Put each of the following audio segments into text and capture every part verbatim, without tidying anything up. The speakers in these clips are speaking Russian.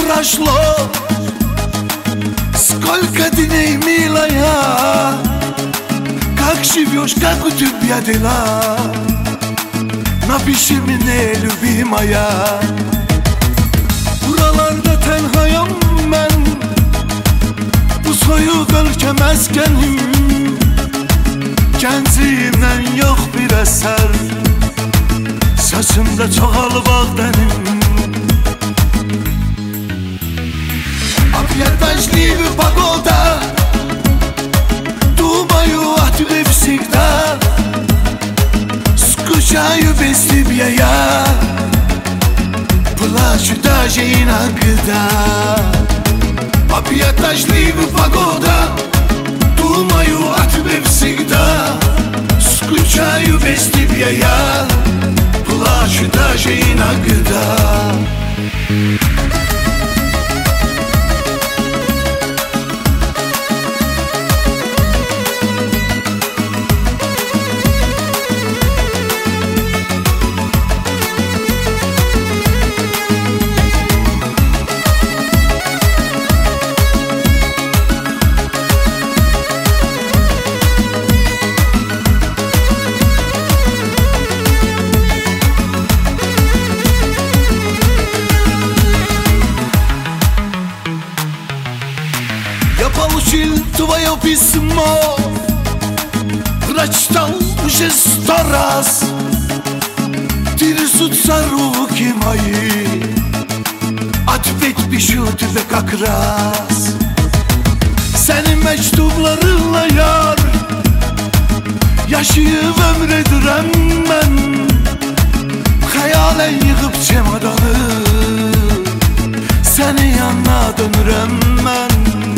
прошло, сколько дней, милая. Как живешь, как у тебя дела? Напиши мне, любимая. Buralarda tenhayam ben, bu soyuq ölkə məskənim. Gəncliyimdən yox bir əsər, saçımda çoxalıb ağ dənim. Опять погода, думаю о тебе всегда. Скучаю без тебя я, плачу даже иногда. Опять дождливая погода, думаю о тебе всегда. Скучаю без тебя я, плачу даже иногда. Я получил твое письмо, прочитал уже сто раз. Трясутся руки мои, ответ пишу тебе как раз. Senin mektuplarınla yar, yaşayıp ömredirəm mən. Xəyalən yığıb çemadanı, səni yanına dönürəm mən.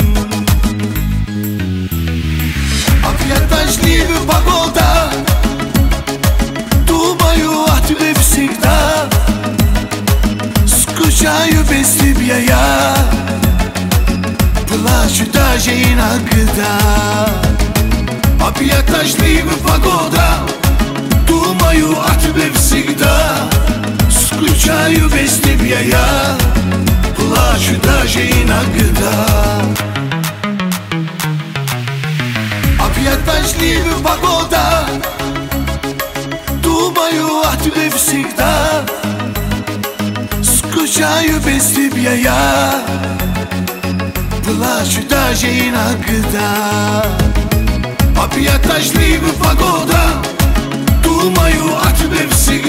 Опять дождливая погода, думаю о тебе всегда. Скучаю без тебя я, плачу даже иногда. Опять дождливая погода, думаю о тебе всегда. Скучаю без тебя я, плачу даже иногда. Опять дождливая погода, думаю о тебе всегда. Скучаю без тебя я, плачу даже иногда. Опять дождливая погода, думаю о тебе всегда.